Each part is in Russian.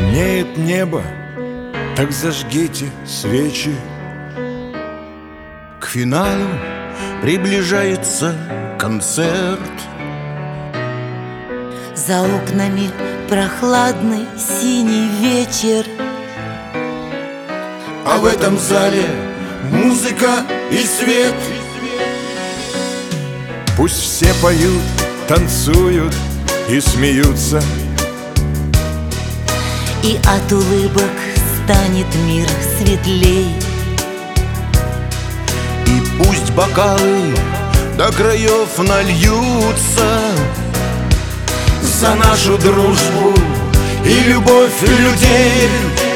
Темнеет небо, так зажгите свечи. К финалу приближается концерт. За окнами прохладный синий вечер, А в этом зале музыка и свет. Пусть все поют, танцуют и смеются, и от улыбок станет мир светлей. И пусть бокалы до краев нальются за нашу дружбу и любовь людей,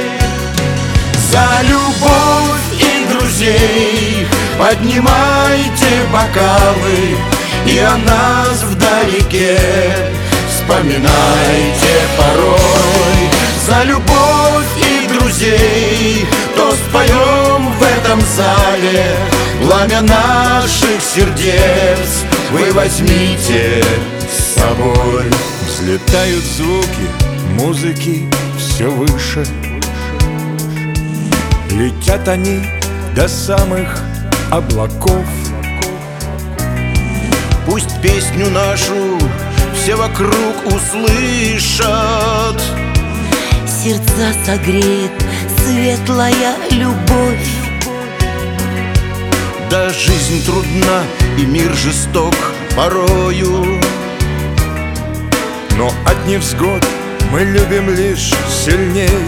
за любовь и друзей. Поднимайте бокалы и о нас вдалеке вспоминайте порой. За любовь и друзей тост поем в этом зале. Пламя наших сердец вы возьмите с собой. взлетают звуки музыки все выше. Летят они до самых облаков. Пусть песню нашу все вокруг услышат. Сердца согреет светлая любовь. Да, жизнь трудна и мир жесток порою, Но от невзгод мы любим лишь сильней.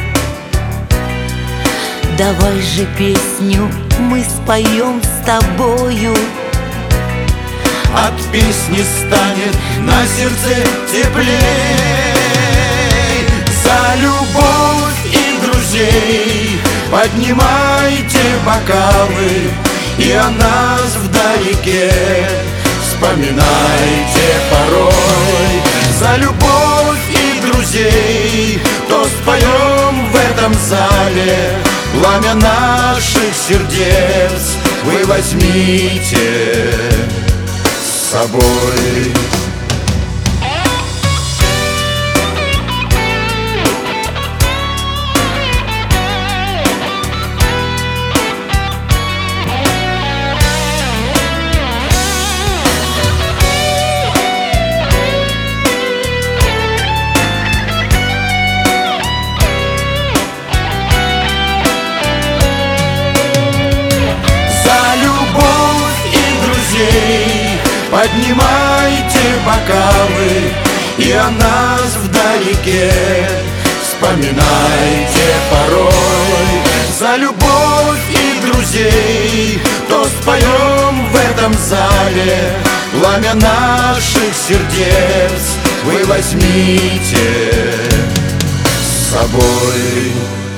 Давай же песню мы споем с тобою. от песни станет на сердце теплей. За любовь и друзей поднимайте бокалы и о нас вдалеке вспоминайте порой. За любовь и друзей тост поем в этом зале. Пламя наших сердец вы возьмите с собой. Поднимайте бокалы и о нас вдалеке вспоминайте порой. За любовь и друзей тост поем в этом зале. Пламя наших сердец вы возьмите с собой.